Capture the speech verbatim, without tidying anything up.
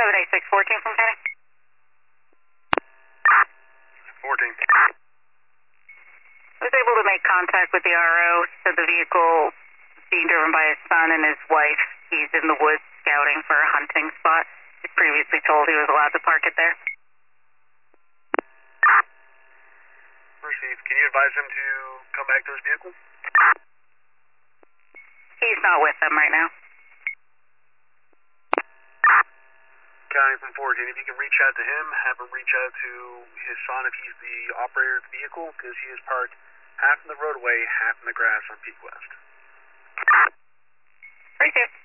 seven eight six fourteen from County. fourteen. I was able to make contact with the R O, said the vehicle being driven by his son and his wife. He's in the woods scouting for a hunting spot. He previously told he was allowed to park it there. Received. Can you advise him to come back to his vehicle? He's not with them right now. County from fourteen, if you can reach out to him, have him reach out to his son if he's the operator of the vehicle, because he is parked half in the roadway, half in the grass on Peak West. Right there.